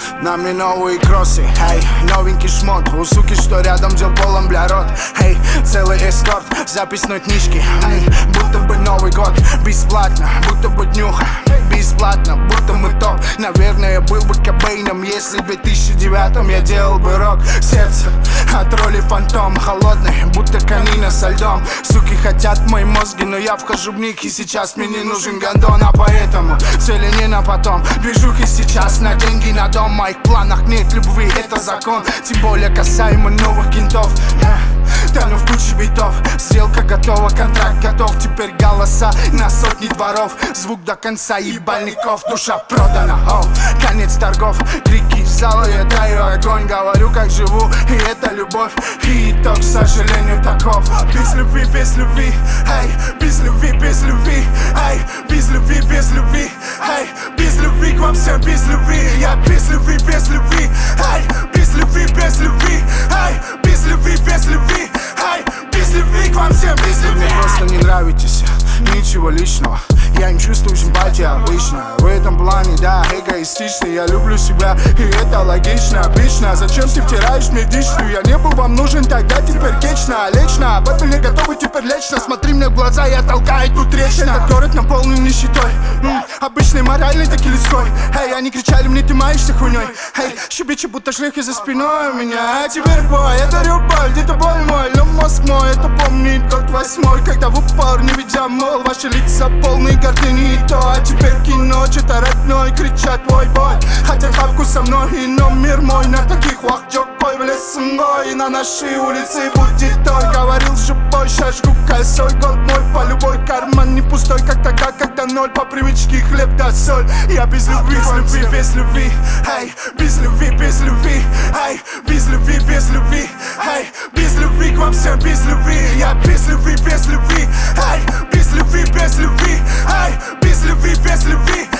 Нами новые кроссы, эй, новенький шмот. У суки, что рядом, дел полон, бля, рот. Эй, целый эскорт, записной книжки, будто бы Новый год. Бесплатно, будто бы днюха. Бесплатно, будто мы топ. Наверное, я был бы Кобейном, если в 2009 я делал бы рок. Сердце от роли фантом, холодный, будто конина со льдом. Суки хотят мои мозги, но я вхожу в них, и сейчас мне не нужен гондон. А поэтому цели не на потом, движухи сейчас на деньги, на дом. В моих планах нет любви, это закон. Тем более касаемо новых кентов. Тону в куче битов, сделка готова, контракт готов. Теперь голоса на сотни дворов, звук до конца ебальников. Душа продана, конец торгов. Крики из зала, я даю огонь. Говорю, как живу, и это любовь. И итог, к сожалению, таков. Без любви, эй, без любви, эй, без любви, эй, без любви к вам всем, без любви. Я без любви, эй, без любви, эй, без любви, эй, без любви к вам всем, без любви. Вы мне просто не нравитесь, ничего личного. Я не чувствую симпатии обычно. В этом плане, да, эгоистичный. Я люблю себя, и это логично, обычно. Зачем ты втираешь мне дичью? Я не был вам нужен тогда, теперь вечно. Лично, об этом не готовы теперь лично. Смотри мне в глаза, я толкаю тут речь. Этот город наполнен нищетой, обычной моральной текилиской. Эй, они кричали мне, ты маешься хуйней. Эй, щебечи, будто шлейки за спиной у меня. А теперь бой, я дарю боль, где-то боль мой. Но мозг мой, это помнит год 8, когда в упор не видя, мол, ваши лица полные гордыни и то. А теперь кино, что-то родной, кричат твой бой. Хотят хавку со мной, и но мир мой на таких вахтёк бой влез со мной. И на нашей улице будет той. Говорил же бой, сейчас жгу косой. Год мой по любой карман не пустой, как тогда, когда ноль. По привычке хлеб да соль. Я без любви, эй, без любви, эй, без любви, эй, без любви к вам всем, без любви. Я без любви, эй, без любви, эй, без любви.